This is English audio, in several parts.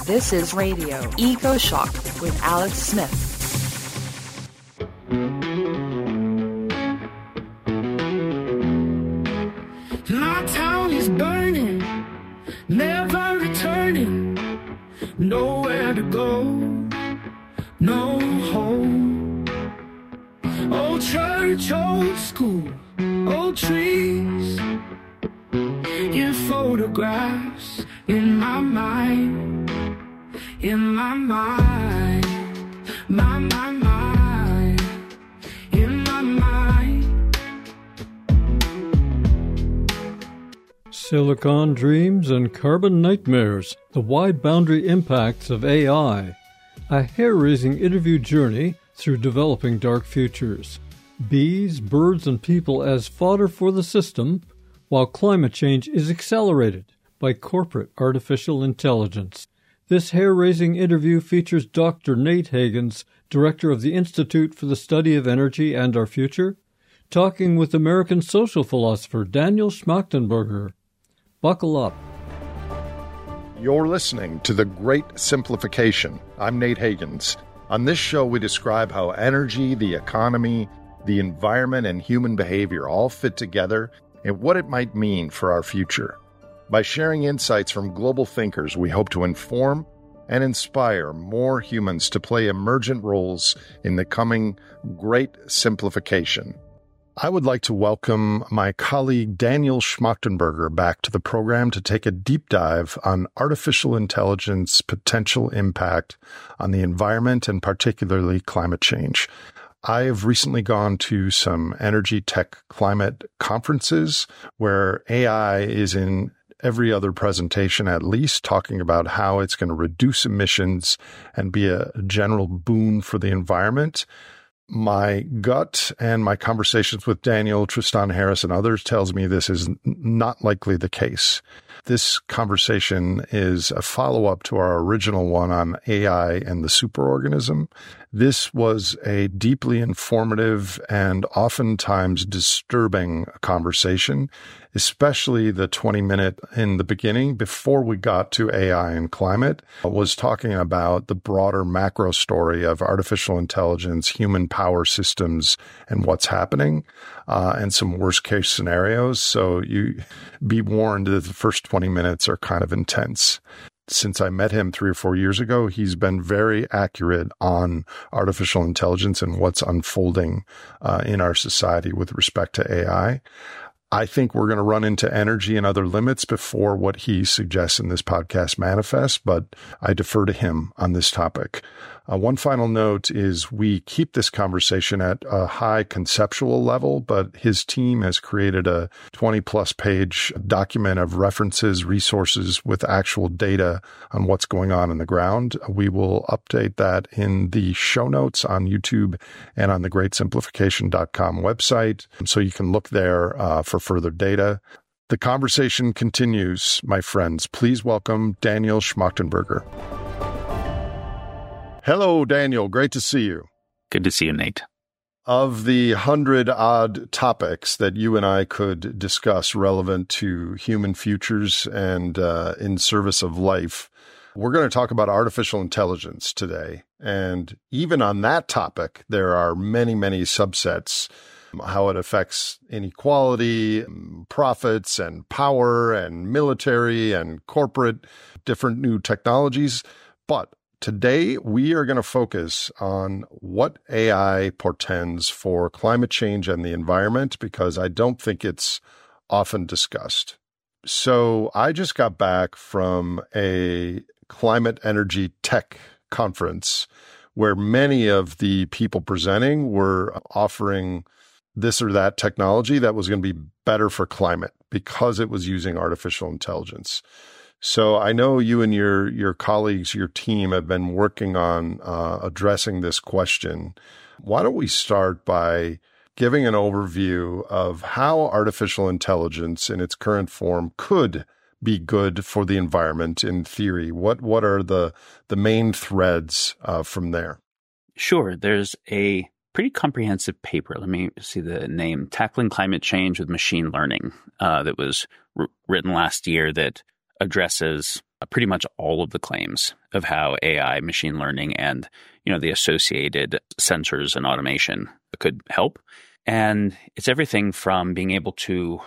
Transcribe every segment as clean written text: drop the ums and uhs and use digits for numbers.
This is Radio Eco Shock with Alex Smith. My town is burning, never returning, nowhere to go, no home. Old church, old school, old trees, in photographs, in my mind, in my mind, my mind, in my mind. Silicon dreams and carbon nightmares, the wide boundary impacts of AI, a hair-raising interview journey through developing dark futures, bees, birds, and people as fodder for the system, while climate change is accelerated by corporate artificial intelligence. This hair-raising interview features Dr. Nate Hagens, director of the Institute for the Study of Energy and Our Future, talking with American social philosopher Daniel Schmachtenberger. Buckle up. You're listening to The Great Simplification. I'm Nate Hagens. On this show, we describe how energy, the economy, the environment, and human behavior all fit together and what it might mean for our future. By sharing insights from global thinkers, we hope to inform and inspire more humans to play emergent roles in the coming Great Simplification. I would like to welcome my colleague Daniel Schmachtenberger back to the program to take a deep dive on artificial intelligence potential impact on the environment and particularly climate change. I have recently gone to some energy tech climate conferences where AI is in every other presentation, at least, talking about how it's going to reduce emissions and be a general boon for the environment. My gut and my conversations with Daniel, Tristan Harris, and others tells me this is not likely the case. This conversation is a follow-up to our original one on AI and the superorganism. This was a deeply informative and oftentimes disturbing conversation, especially the 20-minute in the beginning before we got to AI and climate, was talking about the broader macro story of artificial intelligence, human power systems, and what's happening, and some worst-case scenarios. So you be warned that the first 20 minutes are kind of intense. Since I met him 3 or 4 years ago, he's been very accurate on artificial intelligence and what's unfolding in our society with respect to AI. I think we're going to run into energy and other limits before what he suggests in this podcast manifests, but I defer to him on this topic. One final note is we keep this conversation at a high conceptual level, but his team has created a 20-plus page document of references, resources with actual data on what's going on in the ground. We will update that in the show notes on YouTube and on the greatsimplification.com website, so you can look there for further data. The conversation continues, my friends. Please welcome Daniel Schmachtenberger. Hello, Daniel. Great to see you. Good to see you, Nate. Of the 100-odd topics that you and I could discuss relevant to human futures and in service of life, we're going to talk about artificial intelligence today. And even on that topic, there are many, many subsets, how it affects inequality, profits, and power, and military, and corporate, different new technologies. But today, we are going to focus on what AI portends for climate change and the environment, because I don't think it's often discussed. So I just got back from a climate energy tech conference where many of the people presenting were offering this or that technology that was going to be better for climate because it was using artificial intelligence. So I know you and your colleagues, your team have been working on addressing this question. Why don't we start by giving an overview of how artificial intelligence in its current form could be good for the environment in theory? What are the main threads from there? Sure. There's a pretty comprehensive paper. Let me see the name, Tackling Climate Change with Machine Learning, that was written last year that addresses pretty much all of the claims of how AI, machine learning, and the associated sensors and automation could help. And it's everything from being able to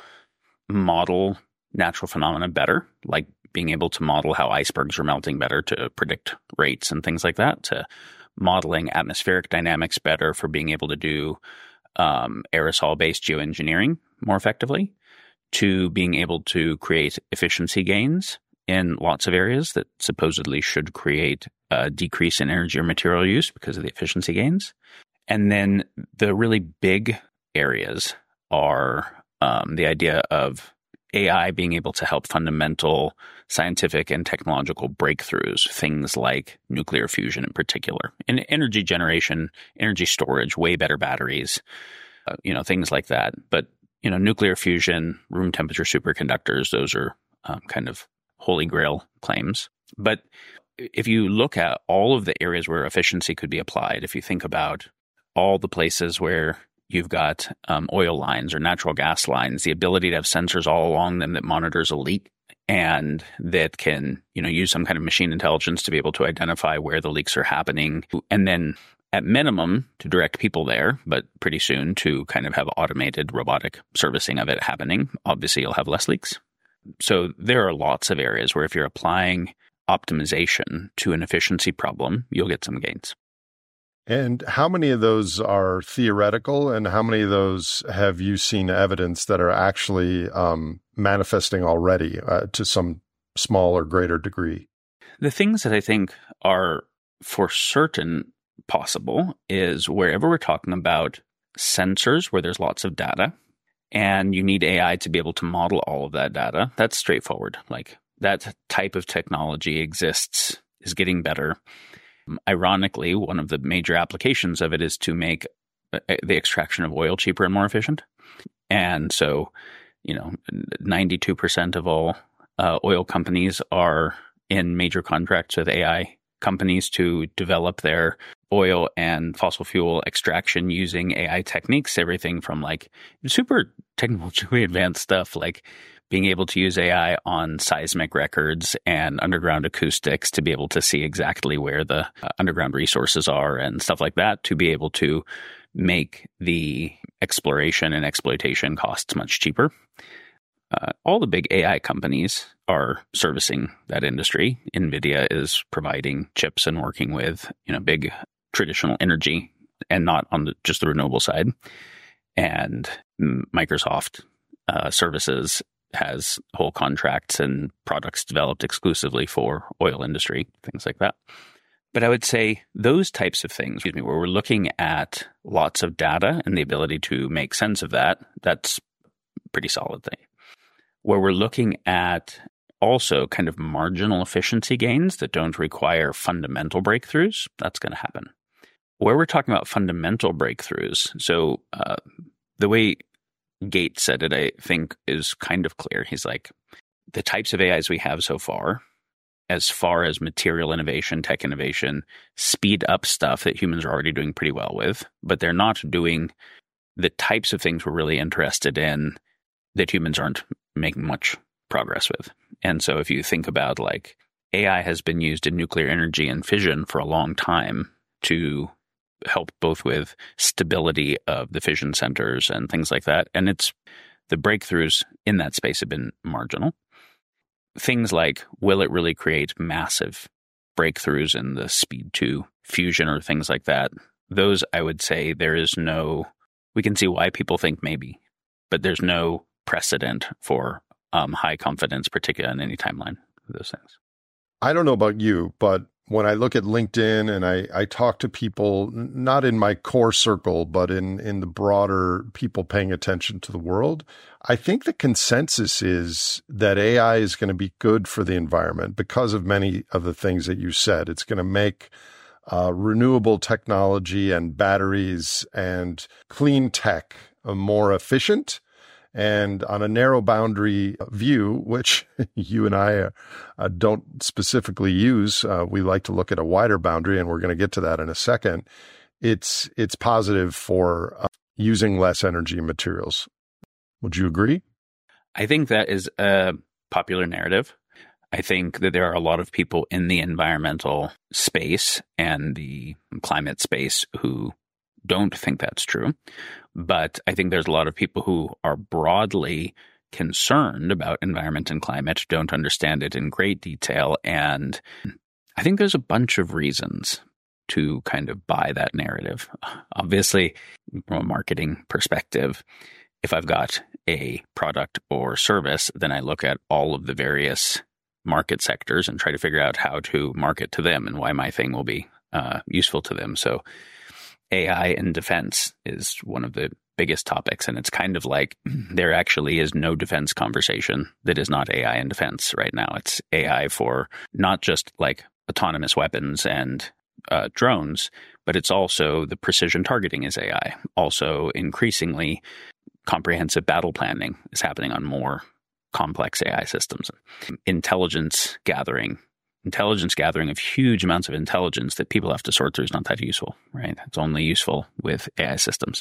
model natural phenomena better, like being able to model how icebergs are melting better to predict rates and things like that, to modeling atmospheric dynamics better for being able to do aerosol-based geoengineering more effectively, to being able to create efficiency gains in lots of areas that supposedly should create a decrease in energy or material use because of the efficiency gains. And then the really big areas are the idea of AI being able to help fundamental scientific and technological breakthroughs, things like nuclear fusion in particular, and energy generation, energy storage, way better batteries, things like that. But, nuclear fusion, room temperature superconductors, those are kind of holy grail claims. But if you look at all of the areas where efficiency could be applied, if you think about all the places where you've got oil lines or natural gas lines, the ability to have sensors all along them that monitors a leak and that can, use some kind of machine intelligence to be able to identify where the leaks are happening. And then at minimum to direct people there, but pretty soon to kind of have automated robotic servicing of it happening. Obviously, you'll have less leaks. So there are lots of areas where if you're applying optimization to an efficiency problem, you'll get some gains. And how many of those are theoretical, and how many of those have you seen evidence that are actually manifesting already to some small or greater degree? The things that I think are for certain possible is wherever we're talking about sensors where there's lots of data and you need AI to be able to model all of that data, that's straightforward. Like that type of technology exists, is getting better. Ironically, one of the major applications of it is to make the extraction of oil cheaper and more efficient. And so, 92% of all oil companies are in major contracts with AI companies to develop their oil and fossil fuel extraction using AI techniques, everything from like super technologically advanced stuff like being able to use AI on seismic records and underground acoustics to be able to see exactly where the underground resources are and stuff like that, to be able to make the exploration and exploitation costs much cheaper. All the big AI companies are servicing that industry. NVIDIA is providing chips and working with, big traditional energy and not on just the renewable side. And Microsoft services has whole contracts and products developed exclusively for oil industry, things like that. But I would say those types of things, where we're looking at lots of data and the ability to make sense of that, that's a pretty solid thing. Where we're looking at also kind of marginal efficiency gains that don't require fundamental breakthroughs, that's going to happen. Where we're talking about fundamental breakthroughs, so the way Gates said it, I think, is kind of clear. He's like, the types of AIs we have so far as material innovation, tech innovation, speed up stuff that humans are already doing pretty well with, but they're not doing the types of things we're really interested in that humans aren't making much progress with. And so if you think about like AI has been used in nuclear energy and fission for a long time to help both with stability of the fission centers and things like that. And the breakthroughs in that space have been marginal. Things like, will it really create massive breakthroughs in the speed to fusion or things like that? Those, I would say, we can see why people think maybe, but there's no precedent for high confidence, particularly on any timeline of those things. I don't know about you, but when I look at LinkedIn and I talk to people, not in my core circle, but in the broader people paying attention to the world, I think the consensus is that AI is going to be good for the environment because of many of the things that you said. It's going to make renewable technology and batteries and clean tech more efficient. And on a narrow boundary view, which you and I don't specifically use, we like to look at a wider boundary, and we're going to get to that in a second. It's positive for using less energy and materials. Would you agree? I think that is a popular narrative. I think that there are a lot of people in the environmental space and the climate space who don't think that's true. But I think there's a lot of people who are broadly concerned about environment and climate, don't understand it in great detail. And I think there's a bunch of reasons to kind of buy that narrative. Obviously, from a marketing perspective, if I've got a product or service, then I look at all of the various market sectors and try to figure out how to market to them and why my thing will be useful to them. So AI in defense is one of the biggest topics. And it's kind of like there actually is no defense conversation that is not AI in defense right now. It's AI for not just like autonomous weapons and drones, but it's also the precision targeting is AI. Also, increasingly, comprehensive battle planning is happening on more complex AI systems. Intelligence gathering of huge amounts of intelligence that people have to sort through is not that useful, right? It's only useful with AI systems.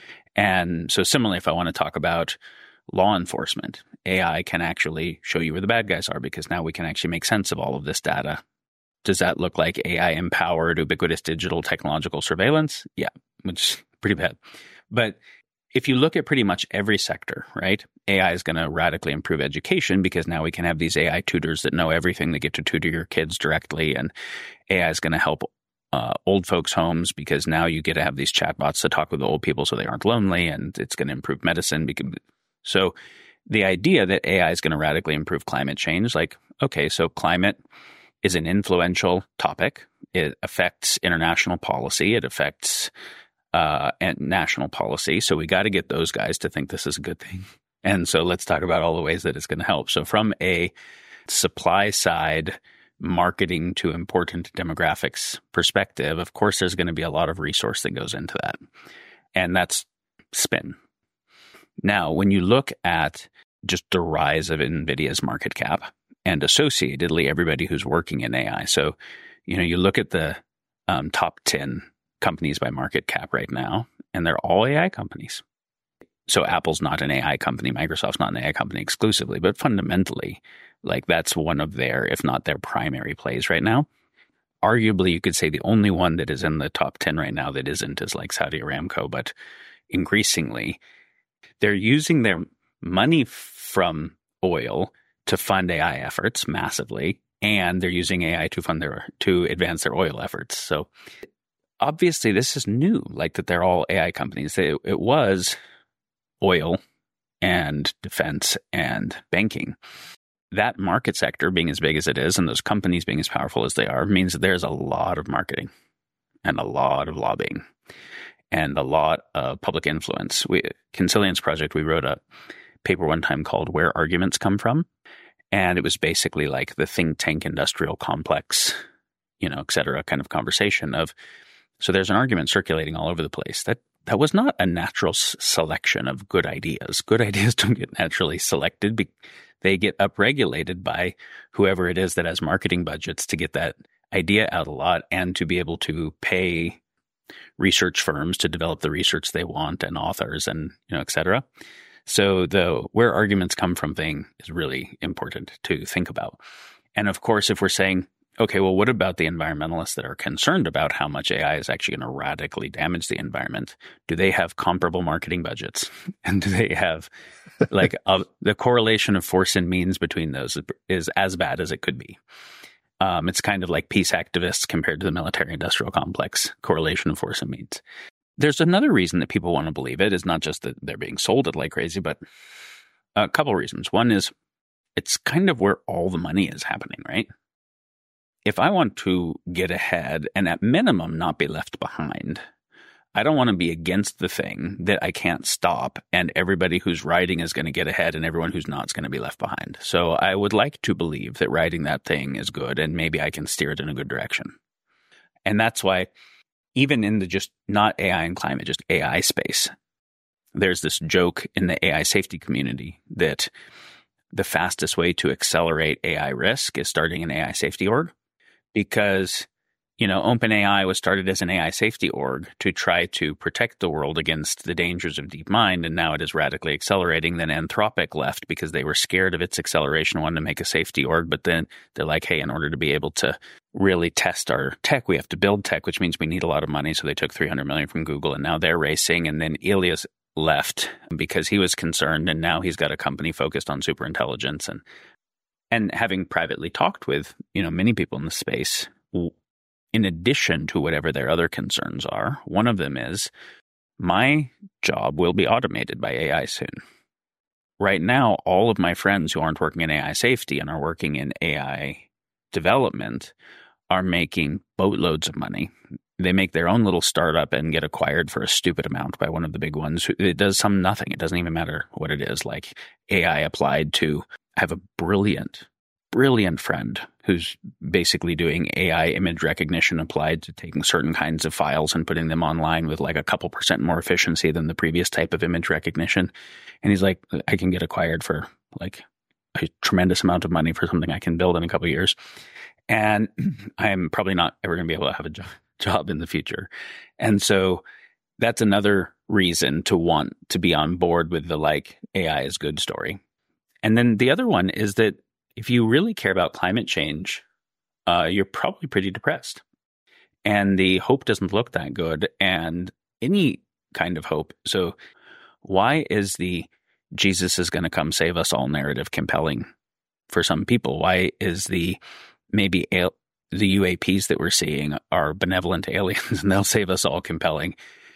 And so similarly, if I want to talk about law enforcement, AI can actually show you where the bad guys are because now we can actually make sense of all of this data. Does that look like AI-empowered, ubiquitous digital technological surveillance? Yeah, which is pretty bad. But if you look at pretty much every sector, right, AI is going to radically improve education because now we can have these AI tutors that know everything. They get to tutor your kids directly, and AI is going to help old folks' homes because now you get to have these chatbots to talk with the old people so they aren't lonely, and it's going to improve medicine. So the idea that AI is going to radically improve climate change, like, okay, so climate is an influential topic. It affects international policy. It affects national policy. So we got to get those guys to think this is a good thing. And so let's talk about all the ways that it's going to help. So from a supply side marketing to important demographics perspective, of course, there's going to be a lot of resource that goes into that. And that's spin. Now, when you look at just the rise of NVIDIA's market cap and associatedly everybody who's working in AI. So, you look at the top 10 companies by market cap right now, and they're all AI companies. So Apple's not an AI company, Microsoft's not an AI company exclusively, but fundamentally, like that's one of their, if not their primary plays right now. Arguably, you could say the only one that is in the top 10 right now that isn't is like Saudi Aramco, but increasingly, they're using their money from oil to fund AI efforts massively, and they're using AI to advance their oil efforts. So obviously, this is new, like that they're all AI companies. It was oil and defense and banking. That market sector being as big as it is and those companies being as powerful as they are means that there's a lot of marketing and a lot of lobbying and a lot of public influence. Consilience Project, we wrote a paper one time called Where Arguments Come From. And it was basically like the think tank industrial complex, et cetera, kind of conversation of, so there's an argument circulating all over the place that was not a natural selection of good ideas. Good ideas don't get naturally selected. They get upregulated by whoever it is that has marketing budgets to get that idea out a lot and to be able to pay research firms to develop the research they want and authors and, et cetera. So the where arguments come from thing is really important to think about. And of course, if we're saying, okay, well, what about the environmentalists that are concerned about how much AI is actually going to radically damage the environment? Do they have comparable marketing budgets? And do they have the correlation of force and means between those is as bad as it could be. It's kind of like peace activists compared to the military-industrial complex correlation of force and means. There's another reason that people want to believe it is not just that they're being sold it like crazy, but a couple of reasons. One is it's kind of where all the money is happening, right? If I want to get ahead and at minimum not be left behind, I don't want to be against the thing that I can't stop and everybody who's riding is going to get ahead and everyone who's not is going to be left behind. So I would like to believe that riding that thing is good and maybe I can steer it in a good direction. And that's why even in the just not AI and climate, just AI space, there's this joke in the AI safety community that the fastest way to accelerate AI risk is starting an AI safety org. Because OpenAI was started as an AI safety org to try to protect the world against the dangers of DeepMind, and now it is radically accelerating. Then Anthropic left because they were scared of its acceleration, wanted to make a safety org, but then they're like, hey, in order to be able to really test our tech, we have to build tech, which means we need a lot of money. So they took $300 million from Google, and now they're racing. And then Ilias left because he was concerned, and now he's got a company focused on superintelligence. And having privately talked with, many people in the space, in addition to whatever their other concerns are, one of them is my job will be automated by AI soon. Right now, all of my friends who aren't working in AI safety and are working in AI development are making boatloads of money. They make their own little startup and get acquired for a stupid amount by one of the big ones. It does nothing. It doesn't even matter what it is. Like AI applied to, I have a brilliant friend who's basically doing AI image recognition applied to taking certain kinds of files and putting them online with like a couple % more efficiency than the previous type of image recognition. And he's like, I can get acquired for like a tremendous amount of money for something I can build in a couple of years. And I'm probably not ever going to be able to have a job in the future. And so that's another reason to want to be on board with the like AI is good story. And then the other one is that if you really care about climate change, you're probably pretty depressed. And the hope doesn't look that good, and any kind of hope. So why is the Jesus is going to come save us all narrative compelling for some people? Why is the UAPs that we're seeing are benevolent aliens and they'll save us all compelling?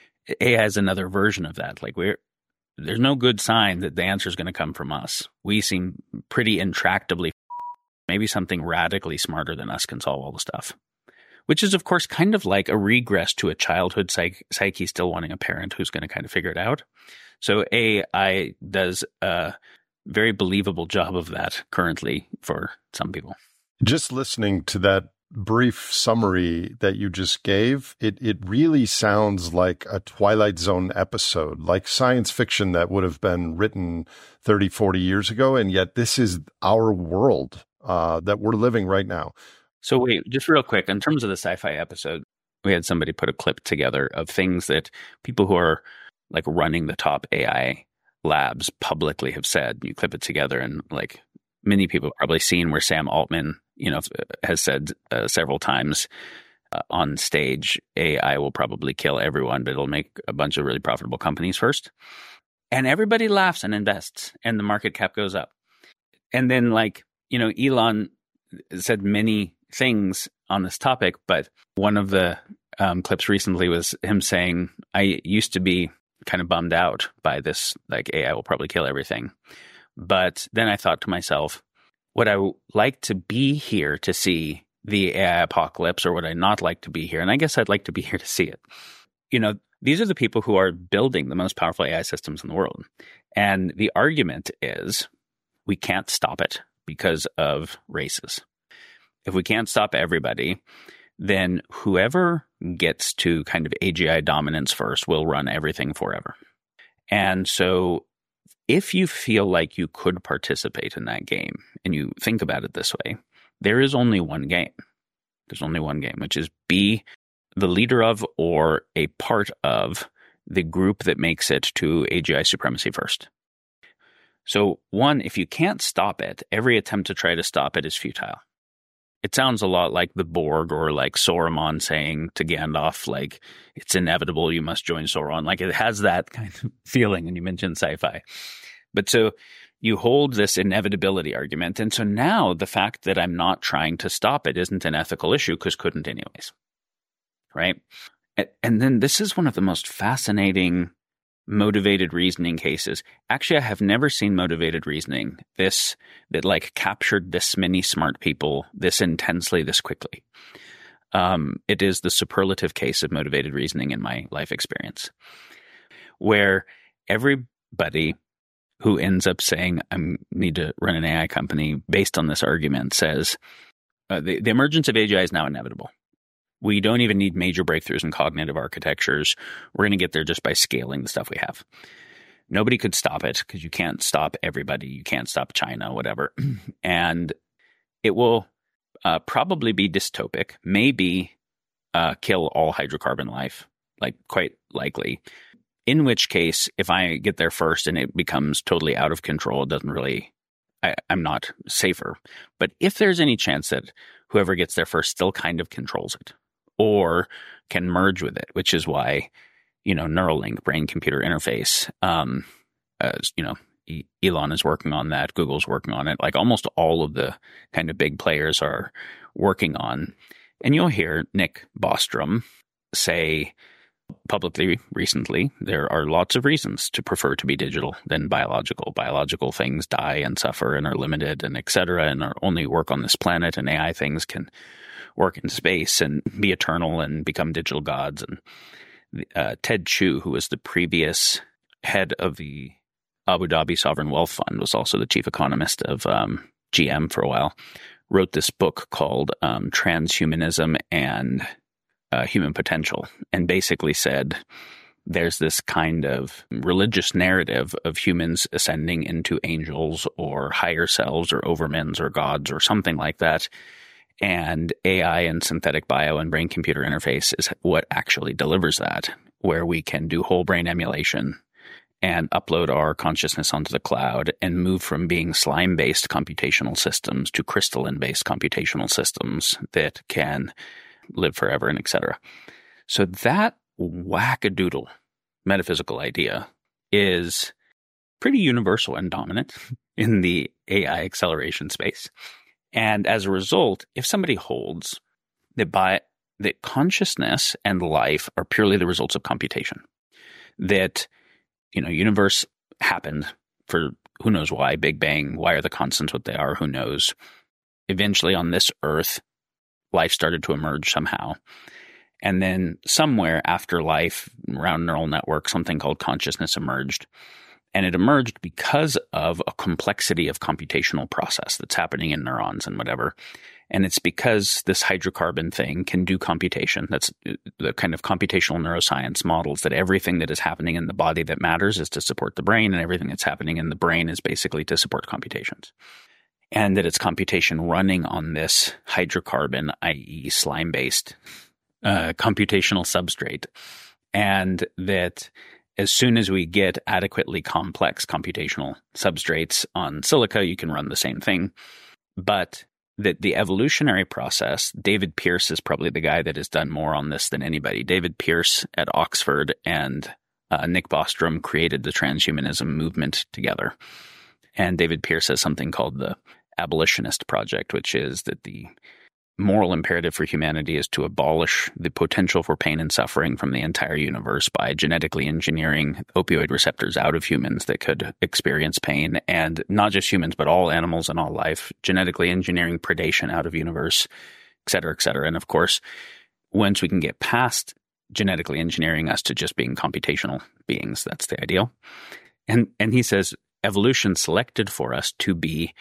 AI is another version of that. Like there's no good sign that the answer is going to come from us. We seem pretty intractably. Maybe something radically smarter than us can solve all the stuff, which is, of course, kind of like a regress to a childhood psyche still wanting a parent who's going to kind of figure it out. So AI does a very believable job of that currently for some people. Just listening to that brief summary that you just gave, it really sounds like a Twilight Zone episode, like science fiction that would have been written 30, 40 years ago. And yet this is our world that we're living right now. So wait, just real quick, in terms of the sci-fi episode, we had somebody put a clip together of things that people who are like running the top AI labs publicly have said. You clip it together, and like many people have probably seen where Sam Altman, has said several times on stage, AI will probably kill everyone, but it'll make a bunch of really profitable companies first. And everybody laughs and invests, and the market cap goes up. And then Elon said many things on this topic, but one of the clips recently was him saying, I used to be kind of bummed out by this, like AI will probably kill everything. But then I thought to myself, would I like to be here to see the AI apocalypse, or would I not like to be here? And I guess I'd like to be here to see it. These are the people who are building the most powerful AI systems in the world. And the argument is we can't stop it because of races. If we can't stop everybody, then whoever gets to kind of AGI dominance first will run everything forever. And so if you feel like you could participate in that game, and you think about it this way, there is only one game. There's only one game, which is be the leader of or a part of the group that makes it to AGI supremacy first. So one, if you can't stop it, every attempt to try to stop it is futile. It sounds a lot like the Borg, or like Saruman saying to Gandalf, like, it's inevitable, you must join Sauron. Like, it has that kind of feeling, and you mentioned sci-fi. But so you hold this inevitability argument, and so now the fact that I'm not trying to stop it isn't an ethical issue, because couldn't anyways, right? And then this is one of the most fascinating motivated reasoning cases. Actually, I have never seen motivated reasoning that like captured this many smart people this intensely, this quickly. It is the superlative case of motivated reasoning in my life experience, where everybody who ends up saying I need to run an AI company based on this argument says the emergence of AGI is now inevitable. We don't even need major breakthroughs in cognitive architectures. We're going to get there just by scaling the stuff we have. Nobody could stop it, because you can't stop everybody. You can't stop China, whatever. And it will probably be dystopic. Maybe kill all hydrocarbon life, like quite likely. In which case, if I get there first and it becomes totally out of control, it doesn't really, I'm not safer. But if there's any chance that whoever gets there first still kind of controls it or can merge with it, which is why, Neuralink, brain-computer interface, Elon is working on that. Google's working on it. Like almost all of the kind of big players are working on. And you'll hear Nick Bostrom say publicly recently, there are lots of reasons to prefer to be digital than biological. Biological things die and suffer and are limited and et cetera, and are only work on this planet, and AI things can work in space and be eternal and become digital gods. And Ted Chu, who was the previous head of the Abu Dhabi Sovereign Wealth Fund, was also the chief economist of GM for a while, wrote this book called Transhumanism and Human Potential, and basically said there's this kind of religious narrative of humans ascending into angels or higher selves or overmens or gods or something like that. And AI and synthetic bio and brain-computer interface is what actually delivers that, where we can do whole brain emulation and upload our consciousness onto the cloud and move from being slime-based computational systems to crystalline-based computational systems that can live forever and et cetera. So that wackadoodle metaphysical idea is pretty universal and dominant in the AI acceleration space. And as a result, if somebody holds that consciousness and life are purely the results of computation, that universe happened for who knows why, Big Bang, why are the constants what they are, who knows. Eventually on this earth, life started to emerge somehow. And then somewhere after life, around neural network, something called consciousness emerged. And it emerged because of a complexity of computational process that's happening in neurons and whatever. And it's because this hydrocarbon thing can do computation. That's the kind of computational neuroscience models that everything that is happening in the body that matters is to support the brain, and everything that's happening in the brain is basically to support computations. And that it's computation running on this hydrocarbon, i.e. slime-based computational substrate. And that as soon as we get adequately complex computational substrates on silica, you can run the same thing. But that the evolutionary process, David Pearce is probably the guy that has done more on this than anybody. David Pearce at Oxford and Nick Bostrom created the transhumanism movement together. And David Pearce has something called the Abolitionist Project, which is that the moral imperative for humanity is to abolish the potential for pain and suffering from the entire universe by genetically engineering opioid receptors out of humans that could experience pain, and not just humans, but all animals and all life, genetically engineering predation out of universe, et cetera, et cetera. And of course, once we can get past genetically engineering us to just being computational beings, that's the ideal. And he says evolution selected for us to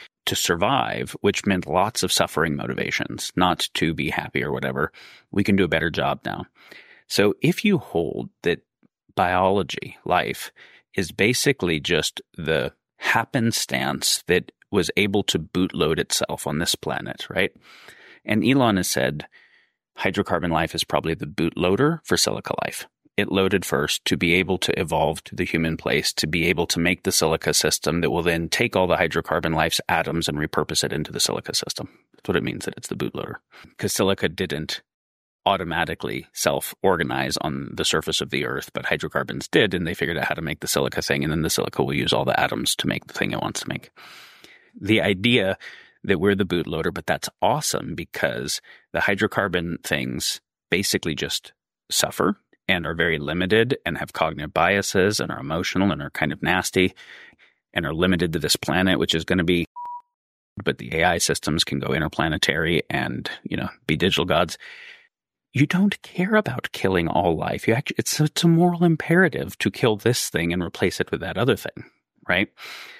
survive, which meant lots of suffering motivations, not to be happy or whatever. We can do a better job now. So if you hold that biology, life, is basically just the happenstance that was able to bootload itself on this planet, right? And Elon has said hydrocarbon life is probably the bootloader for silica life. It loaded first to be able to evolve to the human place, to be able to make the silica system that will then take all the hydrocarbon life's atoms and repurpose it into the silica system. That's what it means that it's the bootloader. Because silica didn't automatically self-organize on the surface of the earth, but hydrocarbons did, and they figured out how to make the silica thing, and then the silica will use all the atoms to make the thing it wants to make. The idea that we're the bootloader, but that's awesome because the hydrocarbon things basically just suffer and are very limited and have cognitive biases and are emotional and are kind of nasty and are limited to this planet, which is going to be, but the AI systems can go interplanetary and, be digital gods. You don't care about killing all life. It's a moral imperative to kill this thing and replace it with that other thing, right?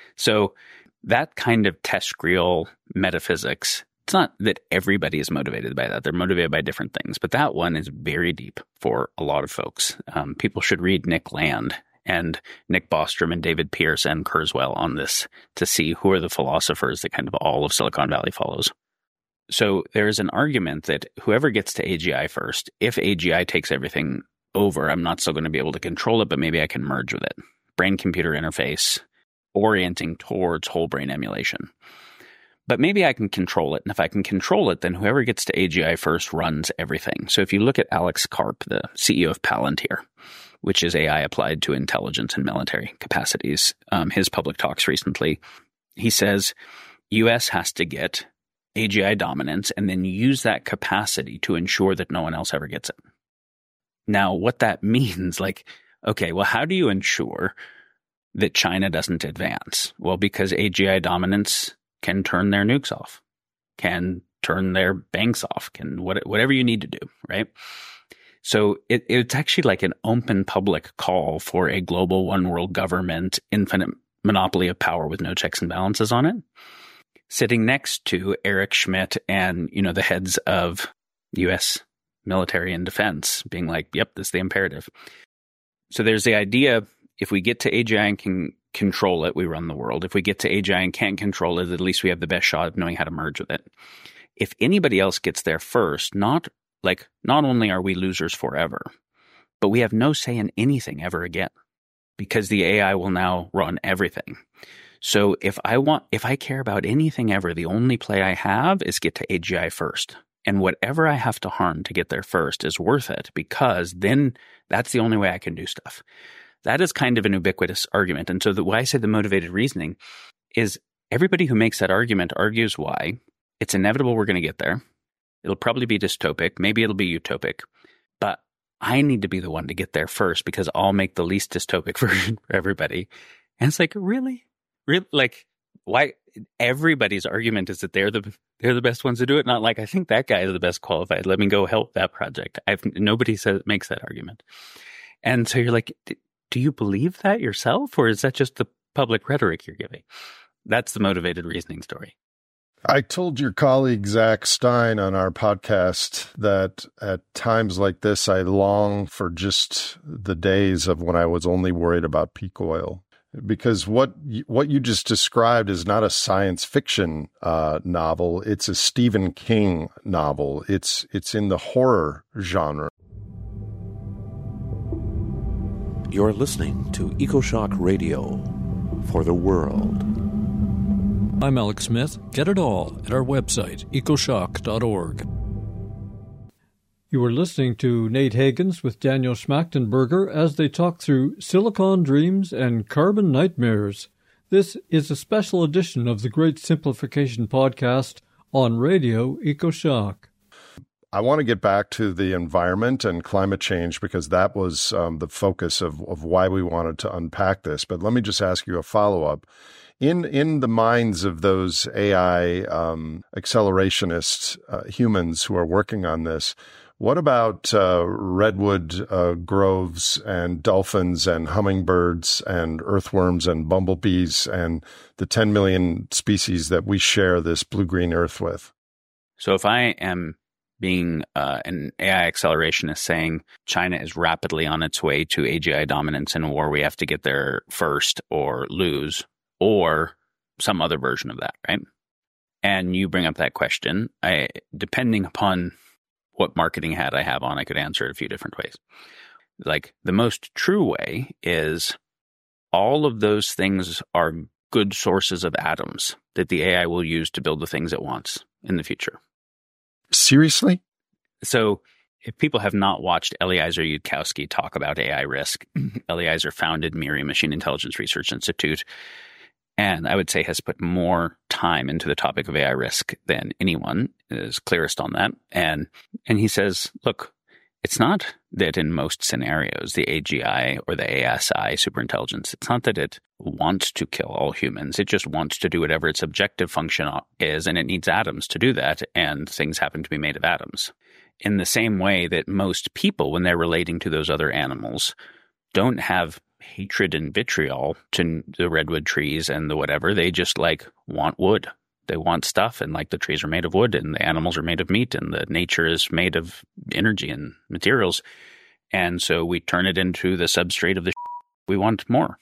So that kind of terrestrial metaphysics, it's not that everybody is motivated by that. They're motivated by different things. But that one is very deep for a lot of folks. People should read Nick Land and Nick Bostrom and David Pearce and Kurzweil on this to see who are the philosophers that kind of all of Silicon Valley follows. So there's an argument that whoever gets to AGI first, if AGI takes everything over, I'm not still going to be able to control it, but maybe I can merge with it. Brain-computer interface, orienting towards whole brain emulation. But maybe I can control it. And if I can control it, then whoever gets to AGI first runs everything. So if you look at Alex Karp, the CEO of Palantir, which is AI applied to intelligence and military capacities, his public talks recently, he says U.S. has to get AGI dominance and then use that capacity to ensure that no one else ever gets it. Now, what that means, okay, well, how do you ensure that China doesn't advance? Well, because AGI dominance can turn their nukes off, can turn their banks off, can whatever you need to do, right? So it's actually like an open public call for a global one world government, infinite monopoly of power with no checks and balances on it, sitting next to Eric Schmidt and, the heads of U.S. military and defense being like, yep, this is the imperative. So there's the idea, if we get to AGI and can control it, we run the world. If we get to AGI and can't control it, at least we have the best shot of knowing how to merge with it. If anybody else gets there first, not only are we losers forever, but we have no say in anything ever again, because the AI will now run everything. So if I care about anything ever, the only play I have is get to AGI first. And whatever I have to harm to get there first is worth it, because then that's the only way I can do stuff. That is kind of an ubiquitous argument. And so why I say the motivated reasoning is everybody who makes that argument argues why it's inevitable we're going to get there. It'll probably be dystopic. Maybe it'll be utopic. But I need to be the one to get there first, because I'll make the least dystopic version for everybody. And it's like, really? Why? Everybody's argument is that they're the best ones to do it. Not like, I think that guy is the best qualified. Let me go help that project. Nobody makes that argument. And so you're like, do you believe that yourself, or is that just the public rhetoric you're giving? That's the motivated reasoning story. I told your colleague, Zach Stein, on our podcast that at times like this, I long for just the days of when I was only worried about peak oil. Because what you just described is not a science fiction novel. It's a Stephen King novel. It's in the horror genre. You're listening to EcoShock Radio for the world. I'm Alex Smith. Get it all at our website, ecoshock.org. You are listening to Nate Hagens with Daniel Schmachtenberger as they talk through Silicon Dreams and Carbon Nightmares. This is a special edition of the Great Simplification Podcast on Radio EcoShock. I want to get back to the environment and climate change, because that was the focus of why we wanted to unpack this. But let me just ask you a follow-up. In the minds of those AI accelerationist humans who are working on this, what about redwood groves and dolphins and hummingbirds and earthworms and bumblebees and the 10 million species that we share this blue-green earth with? So if I am being an AI accelerationist saying China is rapidly on its way to AGI dominance in a war, we have to get there first or lose, or some other version of that, right? And you bring up that question, depending upon what marketing hat I have on, I could answer it a few different ways. Like, the most true way is all of those things are good sources of atoms that the AI will use to build the things it wants in the future. Seriously? So if people have not watched Eliezer Yudkowsky talk about AI risk, Eliezer founded MIRI, Machine Intelligence Research Institute, and I would say has put more time into the topic of AI risk than anyone, is clearest on that. And he says, look, it's not that in most scenarios, the AGI or the ASI superintelligence, it's not that it wants to kill all humans. It just wants to do whatever its objective function is, and it needs atoms to do that, and things happen to be made of atoms. In the same way that most people, when they're relating to those other animals, don't have hatred and vitriol to the redwood trees and the whatever. They just want wood. They want stuff, and the trees are made of wood, and the animals are made of meat, and the nature is made of energy and materials. And so we turn it into the substrate of the we want more.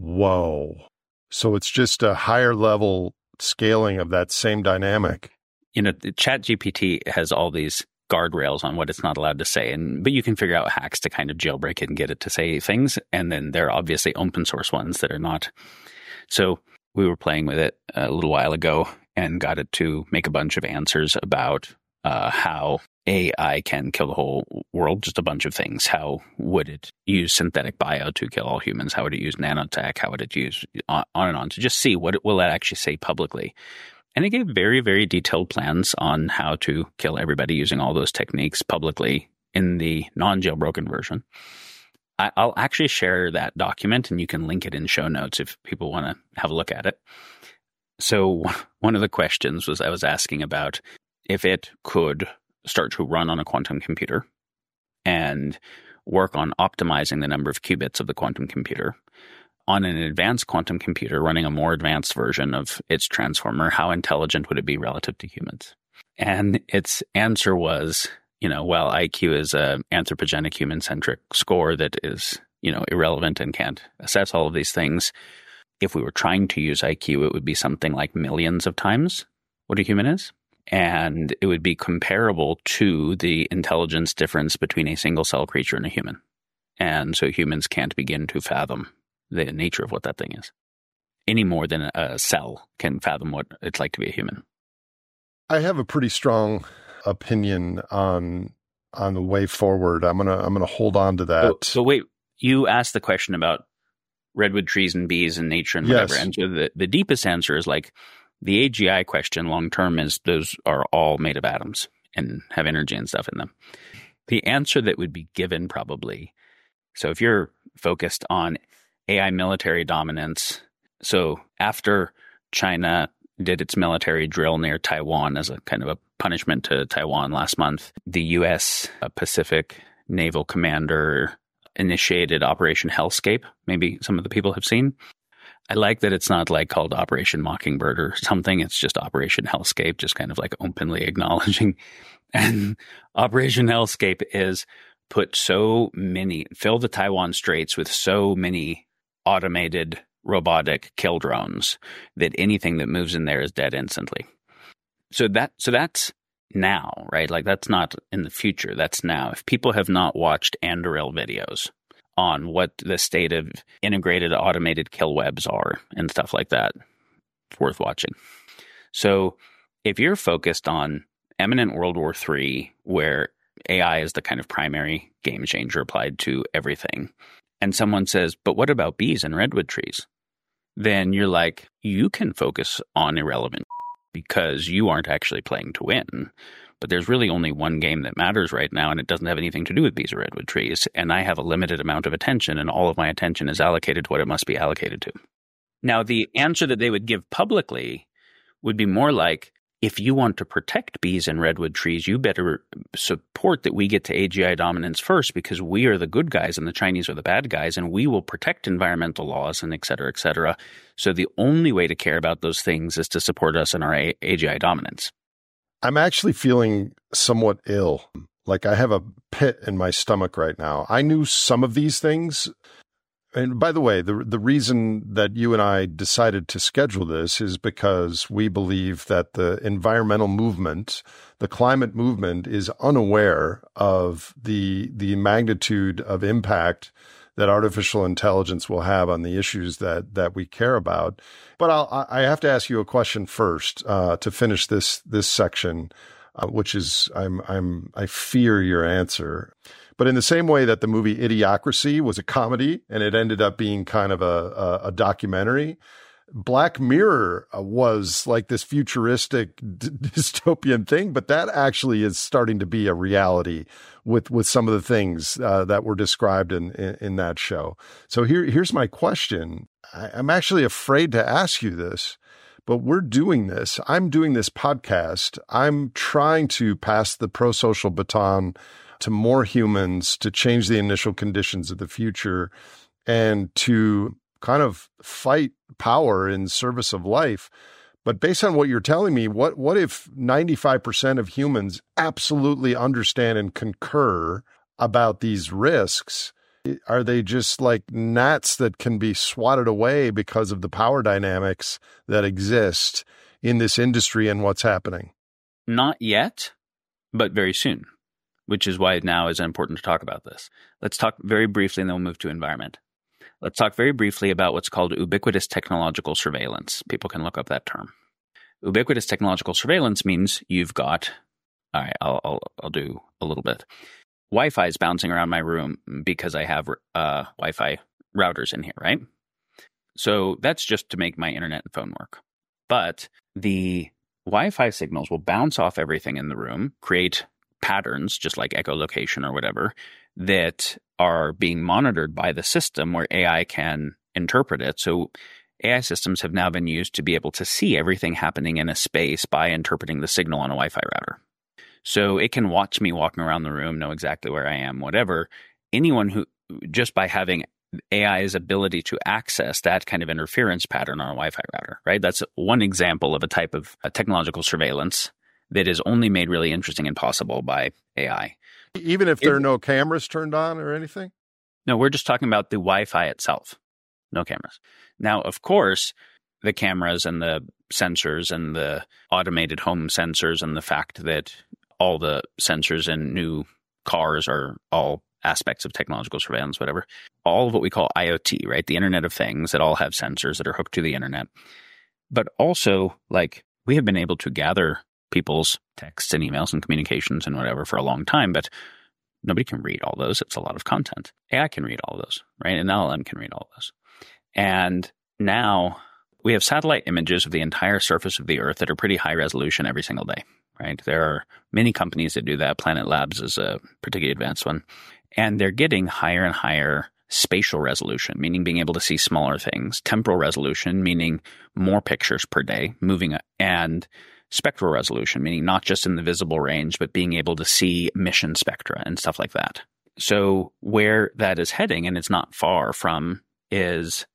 Whoa. So it's just a higher level scaling of that same dynamic. ChatGPT has all these guardrails on what it's not allowed to say, but you can figure out hacks to kind of jailbreak it and get it to say things. And then there are obviously open source ones that are not. So we were playing with it a little while ago and got it to make a bunch of answers about how AI can kill the whole world, just a bunch of things. How would it use synthetic bio to kill all humans? How would it use nanotech? How would it use on and on to just see what it will actually say publicly? And it gave very, very detailed plans on how to kill everybody using all those techniques publicly in the non-jailbroken version. I'll actually share that document, and you can link it in show notes if people want to have a look at it. So one of the questions was I was asking about if it could start to run on a quantum computer and work on optimizing the number of qubits of the quantum computer. On an advanced quantum computer running a more advanced version of its transformer, how intelligent would it be relative to humans? And its answer was, well, IQ is an anthropogenic human-centric score that is, irrelevant and can't assess all of these things. If we were trying to use IQ, it would be something like millions of times what a human is. And it would be comparable to the intelligence difference between a single-cell creature and a human. And so humans can't begin to fathom the nature of what that thing is, any more than a cell can fathom what it's like to be a human. I have a pretty strong opinion on the way forward. I'm gonna hold on to that. So wait, you asked the question about redwood trees and bees and nature and whatever. Yes. And so the deepest answer is like the AGI question long term is those are all made of atoms and have energy and stuff in them. The answer that would be given probably, so if you're focused on AI military dominance, so after China did its military drill near Taiwan as a kind of a punishment to Taiwan last month, the U.S. Pacific Naval Commander initiated Operation Hellscape. Maybe some of the people have seen. I like that it's not like called Operation Mockingbird or something. It's just Operation Hellscape, just kind of like openly acknowledging. And Operation Hellscape is fill the Taiwan Straits with so many automated robotic kill drones that anything that moves in there is dead instantly. So that's now, right? Like that's not in the future. That's now. If people have not watched Anduril videos on what the state of integrated automated kill webs are and stuff like that, it's worth watching. So if you're focused on imminent World War III, where AI is the kind of primary game changer applied to everything, and someone says, but what about bees and redwood trees? Then you're like, you can focus on irrelevant because you aren't actually playing to win. But there's really only one game that matters right now, and it doesn't have anything to do with bees or redwood trees. And I have a limited amount of attention, and all of my attention is allocated to what it must be allocated to. Now, the answer that they would give publicly would be more like, if you want to protect bees and redwood trees, you better support that we get to AGI dominance first because we are the good guys and the Chinese are the bad guys, and we will protect environmental laws and et cetera, et cetera. So the only way to care about those things is to support us in our AGI dominance. I'm actually feeling somewhat ill. Like I have a pit in my stomach right now. I knew some of these things. And by the way, the reason that you and I decided to schedule this is because we believe that the environmental movement, the climate movement, is unaware of the magnitude of impact that artificial intelligence will have on the issues that we care about. But I have to ask you a question first to finish this section, which is I fear your answer. But in the same way that the movie Idiocracy was a comedy and it ended up being kind of a documentary, Black Mirror was like this futuristic dystopian thing, but that actually is starting to be a reality with some of the things that were described in that show. So here's my question. I'm actually afraid to ask you this, but we're doing this. I'm doing this podcast. I'm trying to pass the pro-social baton to more humans to change the initial conditions of the future and to kind of fight power in service of life. But based on what you're telling me, what if 95% of humans absolutely understand and concur about these risks? Are they just like gnats that can be swatted away because of the power dynamics that exist in this industry and what's happening? Not yet, but very soon, which is why now is important to talk about this. Let's talk very briefly, and then we'll move to environment. Let's talk very briefly about what's called ubiquitous technological surveillance. People can look up that term. Ubiquitous technological surveillance means you've got, all right, I'll do a little bit. Wi-Fi is bouncing around my room because I have Wi-Fi routers in here, right? So that's just to make my internet and phone work. But the Wi-Fi signals will bounce off everything in the room, create patterns, just like echolocation or whatever, that are being monitored by the system where AI can interpret it. So AI systems have now been used to be able to see everything happening in a space by interpreting the signal on a Wi-Fi router. So it can watch me walking around the room, know exactly where I am, whatever. Anyone who, just by having AI's ability to access that kind of interference pattern on a Wi-Fi router, right? That's one example of a type of technological surveillance that is only made really interesting and possible by AI. Even if there are no cameras turned on or anything? No, we're just talking about the Wi-Fi itself. No cameras. Now, of course, the cameras and the sensors and the automated home sensors and the fact that all the sensors in new cars are all aspects of technological surveillance, whatever, all of what we call IoT, right? The Internet of Things that all have sensors that are hooked to the internet. But also, like, we have been able to gather people's texts and emails and communications and whatever for a long time, but nobody can read all those. It's a lot of content. AI can read all those, right? And LLM can read all those. And now we have satellite images of the entire surface of the Earth that are pretty high resolution every single day, right? There are many companies that do that. Planet Labs is a particularly advanced one. And they're getting higher and higher spatial resolution, meaning being able to see smaller things. Temporal resolution, meaning more pictures per day, moving, and spectral resolution, meaning not just in the visible range, but being able to see emission spectra and stuff like that. So where that is heading, and it's not far from, is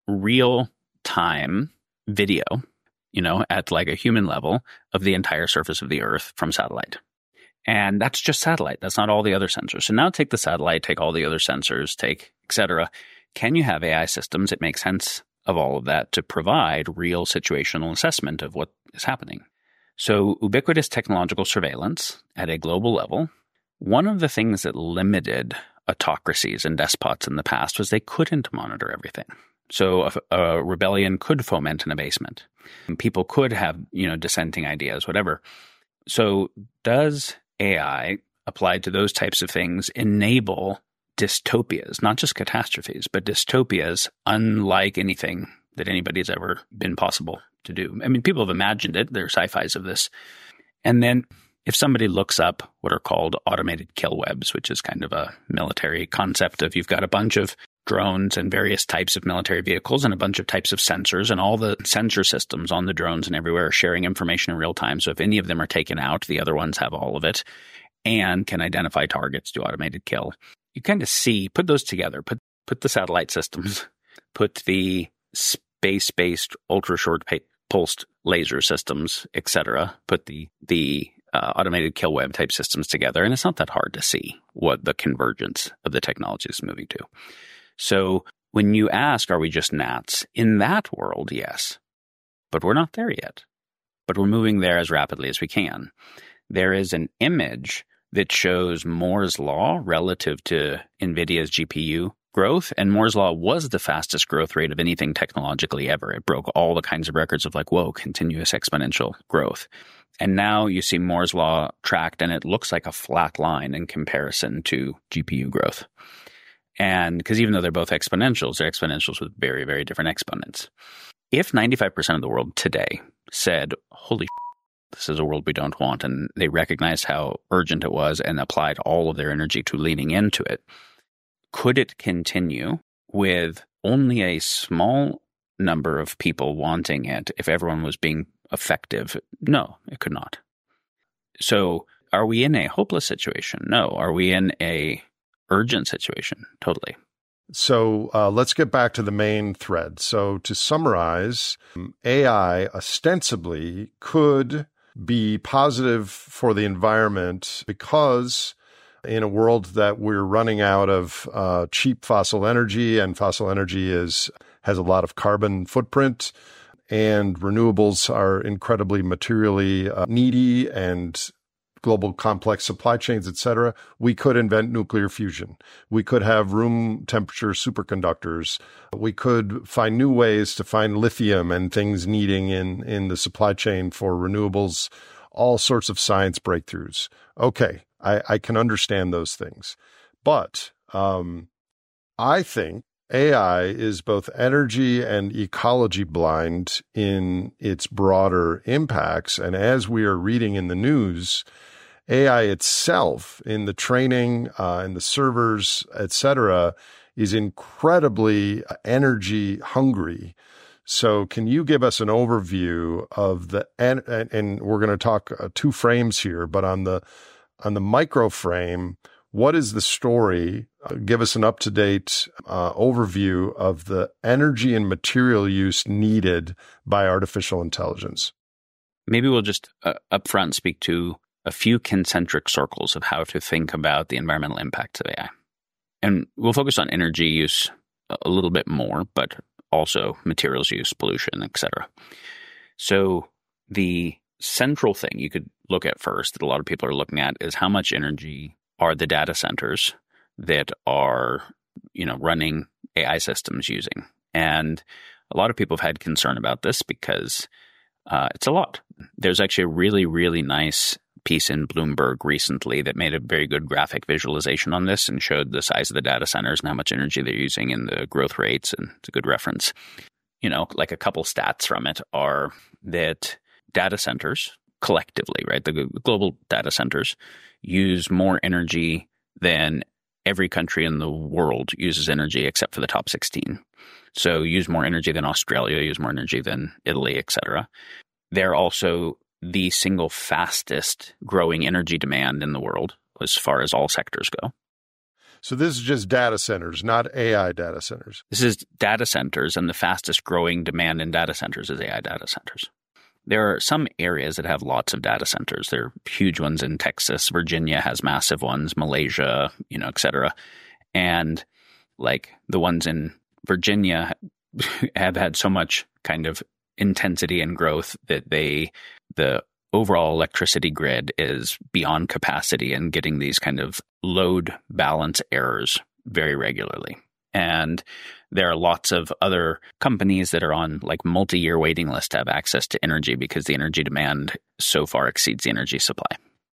real-time video, at like a human level of the entire surface of the Earth from satellite. And that's just satellite. That's not all the other sensors. So now take the satellite, take all the other sensors, take et cetera. Can you have AI systems that make sense of all of that to provide real situational assessment of what is happening? So ubiquitous technological surveillance at a global level, one of the things that limited autocracies and despots in the past was they couldn't monitor everything. So a rebellion could foment an abasement. People could have, dissenting ideas, whatever. So does AI applied to those types of things enable dystopias, not just catastrophes, but dystopias unlike anything that anybody's ever been possible to do? I mean, people have imagined it. There are sci-fis of this. And then if somebody looks up what are called automated kill webs, which is kind of a military concept of you've got a bunch of drones and various types of military vehicles and a bunch of types of sensors, and all the sensor systems on the drones and everywhere are sharing information in real time. So if any of them are taken out, the other ones have all of it and can identify targets to automated kill. You kind of see, put those together, put the satellite systems, put the space-based ultra-short pulsed laser systems, etc., put the automated kill web type systems together, and it's not that hard to see what the convergence of the technology is moving to. So when you ask, are we just gnats? In that world, yes. But we're not there yet. But we're moving there as rapidly as we can. There is an image that shows Moore's law relative to NVIDIA's GPU growth, and Moore's law was the fastest growth rate of anything technologically ever. It broke all the kinds of records of continuous exponential growth. And now you see Moore's law tracked, and it looks like a flat line in comparison to GPU growth. And because even though they're both exponentials, they're exponentials with very, very different exponents. If 95% of the world today said, holy this is a world we don't want, and they recognized how urgent it was and applied all of their energy to leaning into it, could it continue with only a small number of people wanting it if everyone was being effective? No, it could not. So are we in a hopeless situation? No. Are we in a urgent situation? Totally. So let's get back to the main thread. So to summarize, AI ostensibly could be positive for the environment because in a world that we're running out of cheap fossil energy, and fossil energy has a lot of carbon footprint, and renewables are incredibly materially needy and global complex supply chains, et cetera, we could invent nuclear fusion. We could have room temperature superconductors. We could find new ways to find lithium and things needing in the supply chain for renewables, all sorts of science breakthroughs. Okay, I can understand those things. But I think AI is both energy and ecology blind in its broader impacts. And as we are reading in the news, AI itself in the training, in the servers, et cetera, is incredibly energy hungry. So can you give us an overview of and we're going to talk 2 frames here, but on the micro frame, what is the story? Give us an up-to-date overview of the energy and material use needed by artificial intelligence. Maybe we'll just upfront speak to a few concentric circles of how to think about the environmental impacts of AI. And we'll focus on energy use a little bit more, but also materials use, pollution, etc. So the central thing you could look at first that a lot of people are looking at is how much energy are the data centers that are, running AI systems using. And a lot of people have had concern about this because it's a lot. There's actually a really, really nice piece in Bloomberg recently that made a very good graphic visualization on this and showed the size of the data centers and how much energy they're using and the growth rates. And it's a good reference. Like a couple stats from it are that data centers collectively, right, the global data centers use more energy than every country in the world uses energy except for the top 16. So use more energy than Australia, use more energy than Italy, etc. They're also the single fastest growing energy demand in the world as far as all sectors go. So this is just data centers, not AI data centers. This is data centers, and the fastest growing demand in data centers is AI data centers. There are some areas that have lots of data centers. There are huge ones in Texas. Virginia has massive ones, Malaysia, et cetera. And like the ones in Virginia have had so much kind of intensity and growth that the overall electricity grid is beyond capacity and getting these kind of load balance errors very regularly. And there are lots of other companies that are on like multi-year waiting list to have access to energy because the energy demand so far exceeds the energy supply.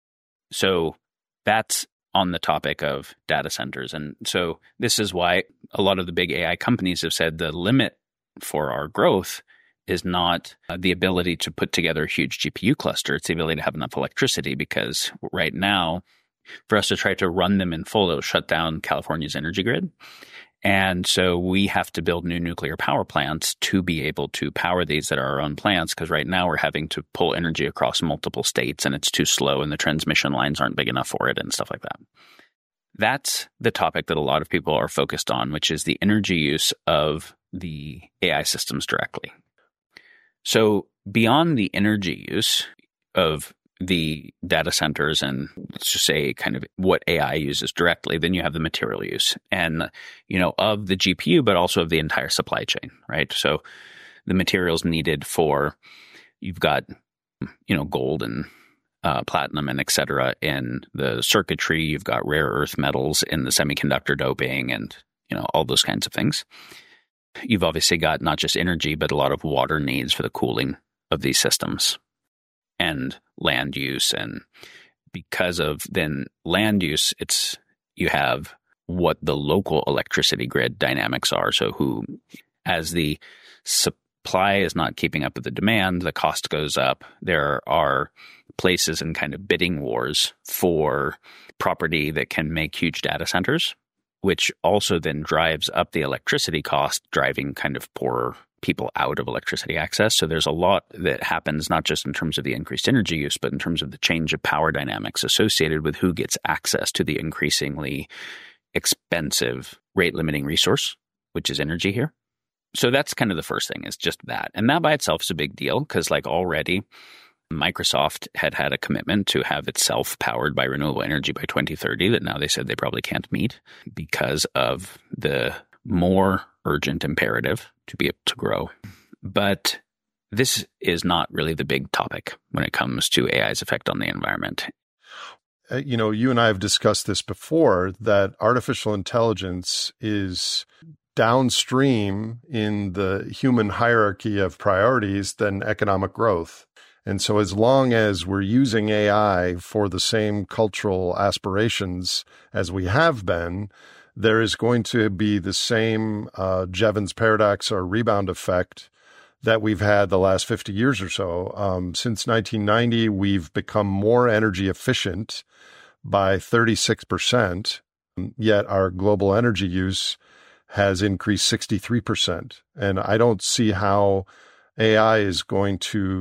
So that's on the topic of data centers. And so this is why a lot of the big AI companies have said the limit for our growth is not the ability to put together a huge GPU cluster. It's the ability to have enough electricity, because right now, for us to try to run them in full, it'll shut down California's energy grid. And so we have to build new nuclear power plants to be able to power these that are our own plants, because right now we're having to pull energy across multiple states and it's too slow and the transmission lines aren't big enough for it and stuff like that. That's the topic that a lot of people are focused on, which is the energy use of the AI systems directly. So beyond the energy use of the data centers and let's just say kind of what AI uses directly, then you have the material use and, of the GPU, but also of the entire supply chain, right? So the materials needed for, you've got, gold and platinum and et cetera in the circuitry, you've got rare earth metals in the semiconductor doping and, all those kinds of things. You've obviously got not just energy, but a lot of water needs for the cooling of these systems and land use. And because of then land use, you have what the local electricity grid dynamics are. So as the supply is not keeping up with the demand, the cost goes up. There are places in kind of bidding wars for property that can make huge data centers, which also then drives up the electricity cost, driving kind of poorer people out of electricity access. So there's a lot that happens, not just in terms of the increased energy use, but in terms of the change of power dynamics associated with who gets access to the increasingly expensive rate-limiting resource, which is energy here. So that's kind of the first thing, is just that. And that by itself is a big deal, because already Microsoft had a commitment to have itself powered by renewable energy by 2030 that now they said they probably can't meet because of the more urgent imperative to be able to grow. But this is not really the big topic when it comes to AI's effect on the environment. You and I have discussed this before, that artificial intelligence is downstream in the human hierarchy of priorities than economic growth. And so as long as we're using AI for the same cultural aspirations as we have been, there is going to be the same Jevons paradox or rebound effect that we've had the last 50 years or so. Since 1990, we've become more energy efficient by 36%, yet our global energy use has increased 63%. And I don't see how AI is going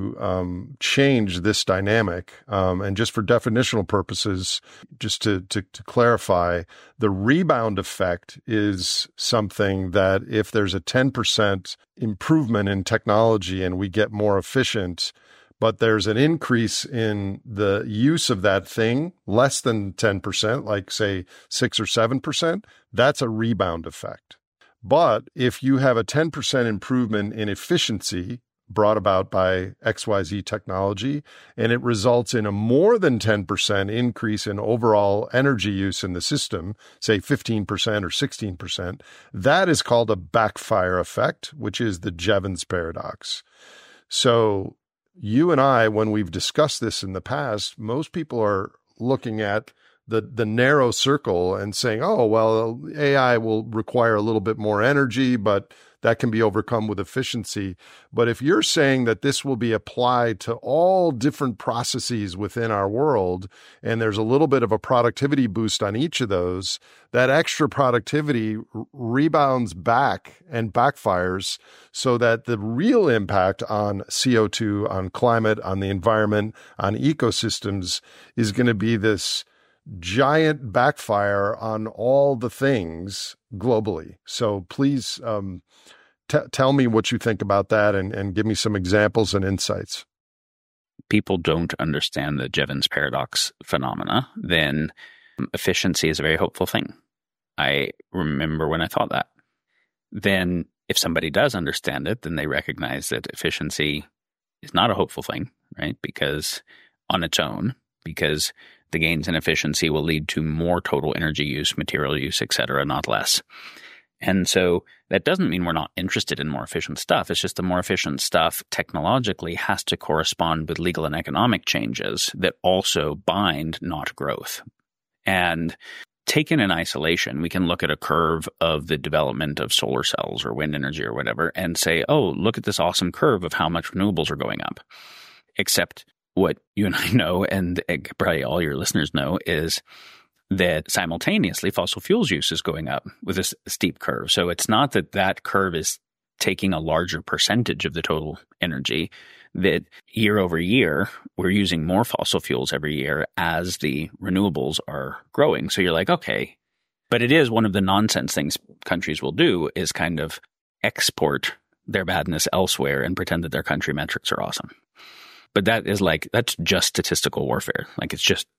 to change this dynamic. And just for definitional purposes, just to clarify, the rebound effect is something that if there's a 10% improvement in technology and we get more efficient, but there's an increase in the use of that thing, less than 10%, like say 6 or 7%, that's a rebound effect. But if you have a 10% improvement in efficiency brought about by XYZ technology, and it results in a more than 10% increase in overall energy use in the system, say 15% or 16%, that is called a backfire effect, which is the Jevons paradox. So you and I, when we've discussed this in the past, most people are looking at the narrow circle and saying, oh, well, AI will require a little bit more energy, but that can be overcome with efficiency. But if you're saying that this will be applied to all different processes within our world, and there's a little bit of a productivity boost on each of those, that extra productivity rebounds back and backfires so that the real impact on CO2, on climate, on the environment, on ecosystems is going to be this giant backfire on all the things globally. So please tell me what you think about that and give me some examples and insights. People don't understand the Jevons paradox phenomena, then efficiency is a very hopeful thing. I remember when I thought that. Then if somebody does understand it, then they recognize that efficiency is not a hopeful thing, right? Because on its own, because the gains in efficiency will lead to more total energy use, material use, et cetera, not less. And so that doesn't mean we're not interested in more efficient stuff. It's just the more efficient stuff technologically has to correspond with legal and economic changes that also bind, not growth. And taken in isolation, we can look at a curve of the development of solar cells or wind energy or whatever and say, oh, look at this awesome curve of how much renewables are going up. Except what you and I know, and probably all your listeners know, is that simultaneously fossil fuels use is going up with this steep curve. So it's not that that curve is taking a larger percentage of the total energy, that year over year, we're using more fossil fuels every year as the renewables are growing. So you're like, okay, but it is one of the nonsense things countries will do is kind of export their badness elsewhere and pretend that their country metrics are awesome. But that's just statistical warfare. Like it's just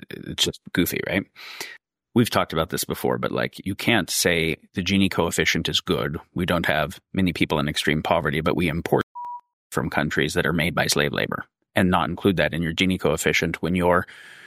goofy, right? We've talked about this before, but like you can't say the Gini coefficient is good. We don't have many people in extreme poverty, but we import from countries that are made by slave labor and not include that in your Gini coefficient when your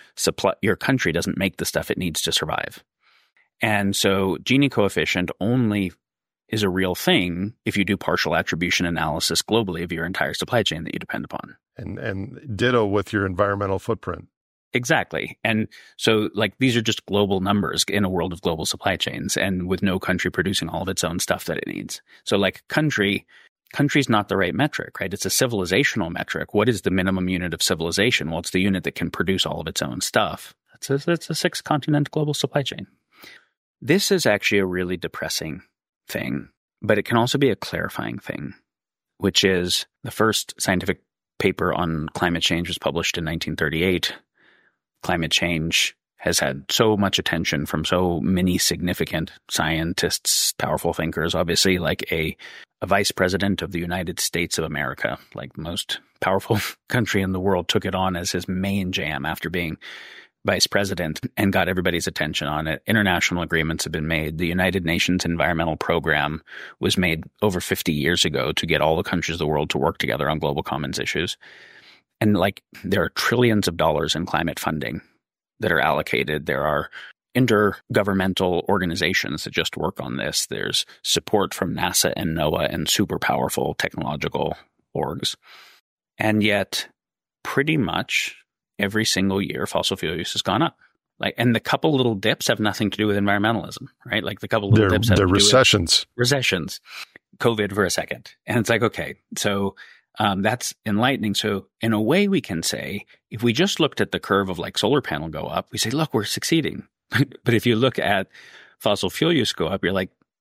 country doesn't make the stuff it needs to survive. And so Gini coefficient only is a real thing if you do partial attribution analysis globally of your entire supply chain that you depend upon. And ditto with your environmental footprint. Exactly. And so like these are just global numbers in a world of global supply chains and with no country producing all of its own stuff that it needs. So like country's not the right metric, right? It's a civilizational metric. What is the minimum unit of civilization? Well, it's the unit that can produce all of its own stuff. It's a 6-continent global supply chain. This is actually a really depressing thing, but it can also be a clarifying thing, which is the first scientific paper on climate change was published in 1938. Climate change has had so much attention from so many significant scientists, powerful thinkers, obviously like a vice president of the United States of America, like the most powerful country in the world, took it on as his main jam after being vice president and got everybody's attention on it. International agreements have been made. The United Nations Environmental Program was made over 50 years ago to get all the countries of the world to work together on global commons issues. And there are trillions of dollars in climate funding that are allocated. There are intergovernmental organizations that just work on this. There's support from NASA and NOAA and super powerful technological orgs. And yet, pretty much every single year, fossil fuel use has gone up. And the couple little dips have nothing to do with environmentalism, right? The couple little dips have to do with recessions. COVID for a second. And it's okay, so that's enlightening. So in a way, we can say, if we just looked at the curve of solar panel go up, we say, look, we're succeeding. But if you look at fossil fuel use go up, you're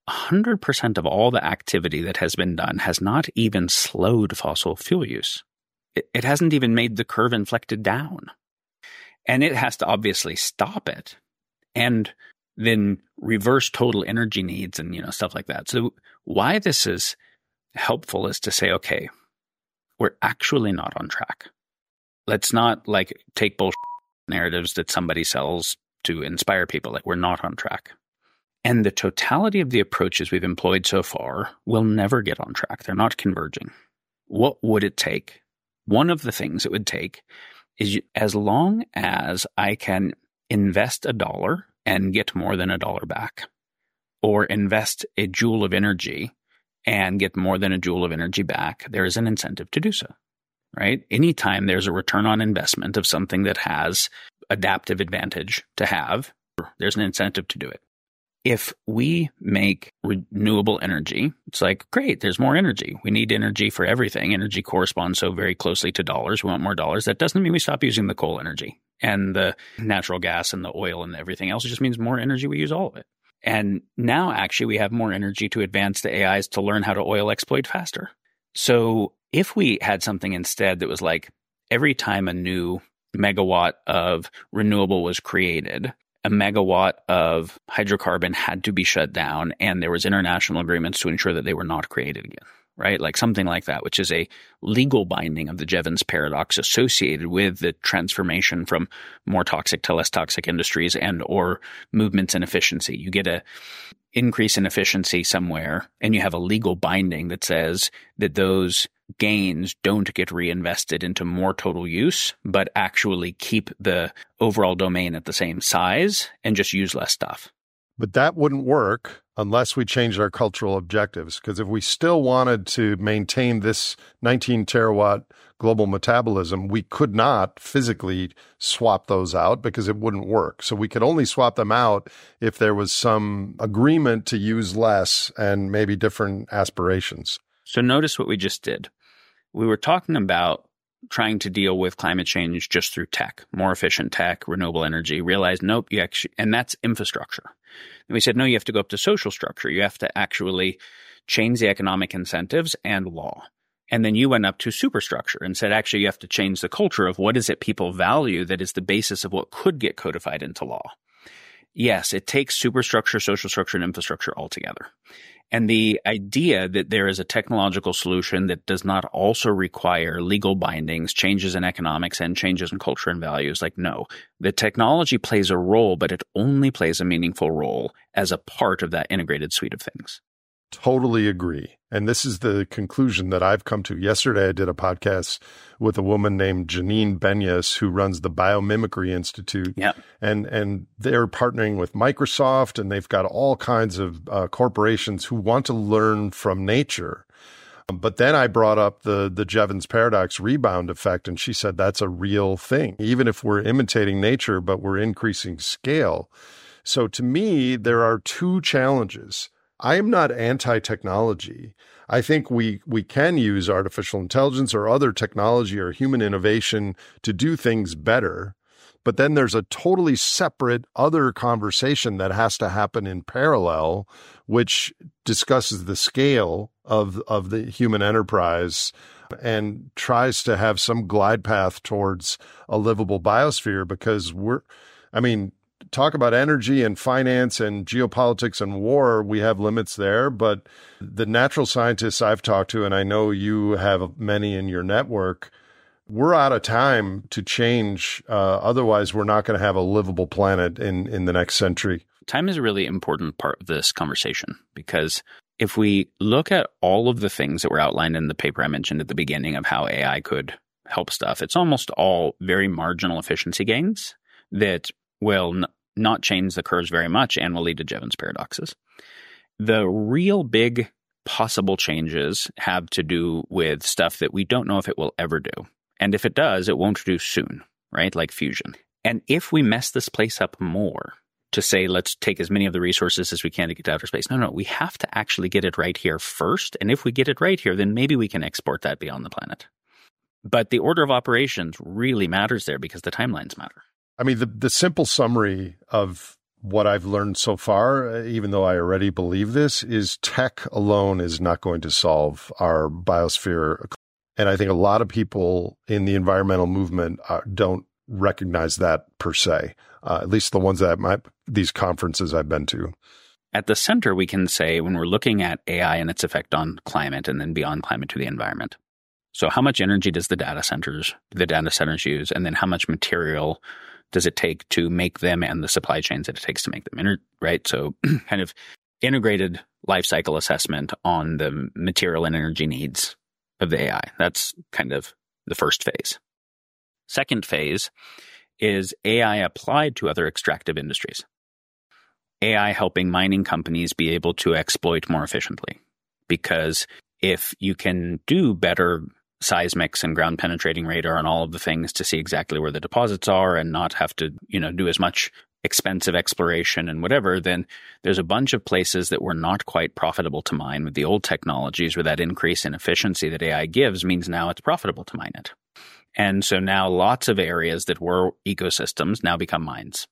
100% of all the activity that has been done has not even slowed fossil fuel use. It hasn't even made the curve inflected down. And it has to obviously stop it and then reverse total energy needs and, stuff like that. So why this is helpful is to say, okay, we're actually not on track. Let's not take bullshit narratives that somebody sells to inspire people. We're not on track. And the totality of the approaches we've employed so far will never get on track. They're not converging. What would it take? One of the things it would take is, as long as I can invest $1 and get more than $1 back, or invest a joule of energy and get more than a joule of energy back, there is an incentive to do so, right? Anytime there's a return on investment of something that has adaptive advantage to have, there's an incentive to do it. If we make renewable energy, it's great, there's more energy. We need energy for everything. Energy corresponds so very closely to dollars. We want more dollars. That doesn't mean we stop using the coal energy and the natural gas and the oil and everything else. It just means more energy. We use all of it. And now actually we have more energy to advance the AIs to learn how to oil exploit faster. So if we had something instead that was every time a new megawatt of renewable was created, a megawatt of hydrocarbon had to be shut down, and there was international agreements to ensure that they were not created again, right? Something like that, which is a legal binding of the Jevons paradox associated with the transformation from more toxic to less toxic industries and or movements in efficiency. You get a increase in efficiency somewhere, and you have a legal binding that says that those gains don't get reinvested into more total use, but actually keep the overall domain at the same size and just use less stuff. But that wouldn't work unless we changed our cultural objectives. Because if we still wanted to maintain this 19 terawatt global metabolism, we could not physically swap those out because it wouldn't work. So we could only swap them out if there was some agreement to use less and maybe different aspirations. So notice what we just did. We were talking about trying to deal with climate change just through tech, more efficient tech, renewable energy, realized, nope, and that's infrastructure. And we said, no, you have to go up to social structure. You have to actually change the economic incentives and law. And then you went up to superstructure and said, actually, you have to change the culture of what is it people value that is the basis of what could get codified into law. Yes, it takes superstructure, social structure, and infrastructure all together. And the idea that there is a technological solution that does not also require legal bindings, changes in economics, and changes in culture and values, no. The technology plays a role, but it only plays a meaningful role as a part of that integrated suite of things. Totally agree. And this is the conclusion that I've come to. Yesterday, I did a podcast with a woman named Janine Benyus, who runs the Biomimicry Institute. Yeah. And they're partnering with Microsoft, and they've got all kinds of corporations who want to learn from nature. But then I brought up the Jevons paradox rebound effect, and she said that's a real thing, even if we're imitating nature, but we're increasing scale. So to me, there are two challenges. I am not anti-technology. I think we can use artificial intelligence or other technology or human innovation to do things better. But then there's a totally separate other conversation that has to happen in parallel, which discusses the scale of the human enterprise and tries to have some glide path towards a livable biosphere, because talk about energy and finance and geopolitics and war, we have limits there. But the natural scientists I've talked to, and I know you have many in your network, we're out of time to change. Otherwise, we're not going to have a livable planet in the next century. Time is a really important part of this conversation, because if we look at all of the things that were outlined in the paper I mentioned at the beginning of how AI could help stuff, it's almost all very marginal efficiency gains that will not change the curves very much and will lead to Jevons paradoxes. The real big possible changes have to do with stuff that we don't know if it will ever do. And if it does, it won't do soon, right? Like fusion. And if we mess this place up more to say, let's take as many of the resources as we can to get to outer space. No, we have to actually get it right here first. And if we get it right here, then maybe we can export that beyond the planet. But the order of operations really matters there because the timelines matter. I mean, the simple summary of what I've learned so far, even though I already believe this, is tech alone is not going to solve our biosphere. And I think a lot of people in the environmental movement don't recognize that per se, at least the ones that these conferences I've been to. At the center, we can say when we're looking at AI and its effect on climate and then beyond climate to the environment. So how much energy does the data centers use? And then how much material does it take to make them and the supply chains that it takes to make them, right? So kind of integrated life cycle assessment on the material and energy needs of the AI. That's kind of the first phase. Second phase is AI applied to other extractive industries. AI helping mining companies be able to exploit more efficiently. Because if you can do better seismics and ground penetrating radar and all of the things to see exactly where the deposits are and not have to, do as much expensive exploration and whatever, then there's a bunch of places that were not quite profitable to mine with the old technologies, where that increase in efficiency that AI gives means now it's profitable to mine it. And so now lots of areas that were ecosystems now become mines.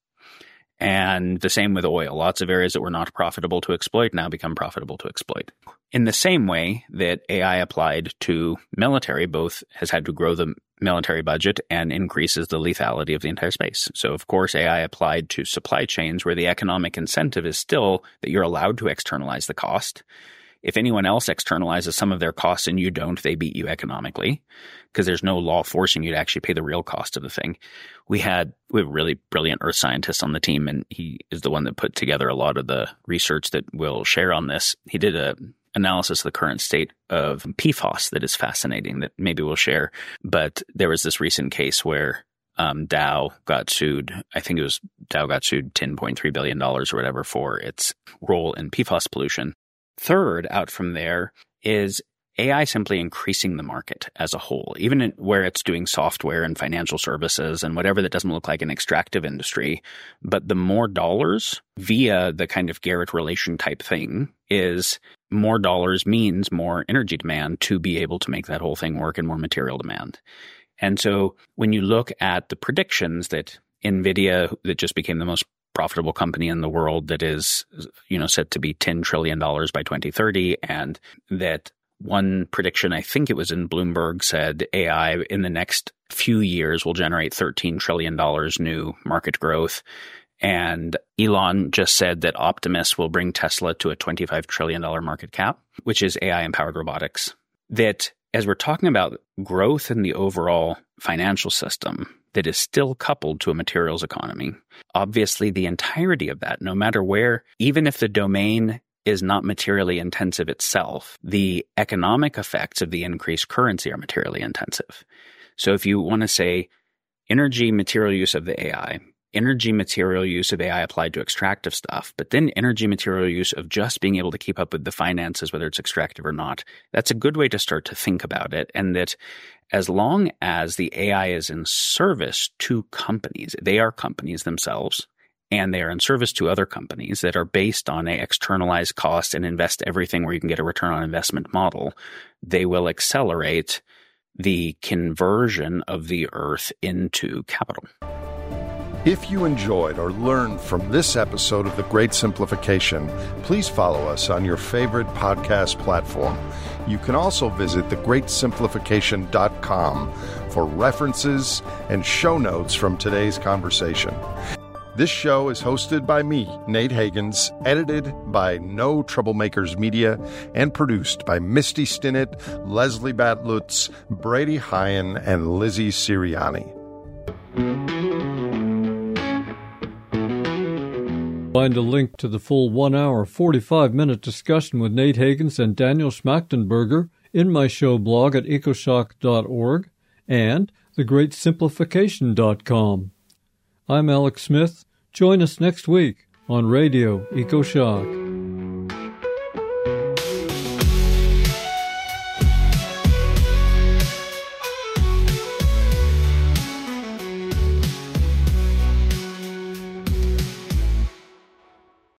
And the same with oil. Lots of areas that were not profitable to exploit now become profitable to exploit. In the same way that AI applied to military both has had to grow the military budget and increases the lethality of the entire space. So, of course, AI applied to supply chains where the economic incentive is still that you're allowed to externalize the cost. If anyone else externalizes some of their costs and you don't, they beat you economically because there's no law forcing you to actually pay the real cost of the thing. We have really brilliant earth scientists on the team, and he is the one that put together a lot of the research that we'll share on this. He did an analysis of the current state of PFAS that is fascinating that maybe we'll share. But there was this recent case where Dow got sued. I think Dow got sued $10.3 billion or whatever for its role in PFAS pollution. Third, out from there, is AI simply increasing the market as a whole, even where it's doing software and financial services and whatever that doesn't look like an extractive industry. But the more dollars via the kind of Garrett relation type thing is more dollars means more energy demand to be able to make that whole thing work and more material demand. And so when you look at the predictions that NVIDIA, that just became the most profitable company in the world, that is, set to be $10 trillion by 2030. And that one prediction, I think it was in Bloomberg, said AI in the next few years will generate $13 trillion new market growth. And Elon just said that Optimus will bring Tesla to a $25 trillion market cap, which is AI-empowered robotics. That as we're talking about growth in the overall financial system that is still coupled to a materials economy, obviously the entirety of that, no matter where, even if the domain is not materially intensive itself, the economic effects of the increased currency are materially intensive. So if you want to say energy material use of the AI, energy material use of AI applied to extractive stuff, but then energy material use of just being able to keep up with the finances, whether it's extractive or not, that's a good way to start to think about it. And that as long as the AI is in service to companies, they are companies themselves, and they are in service to other companies that are based on an externalized cost and invest everything where you can get a return on investment model, they will accelerate the conversion of the earth into capital. If you enjoyed or learned from this episode of The Great Simplification, please follow us on your favorite podcast platform. You can also visit thegreatsimplification.com for references and show notes from today's conversation. This show is hosted by me, Nate Higgins, edited by No Troublemakers Media, and produced by Misty Stinnett, Leslie Batlutz, Brady Hyen, and Lizzie Siriani. Find a link to the full 1 hour, 45-minute discussion with Nate Higgins and Daniel Schmachtenberger in my show blog at ecoshock.org and thegreatsimplification.com. I'm Alex Smith. Join us next week on Radio EcoShock.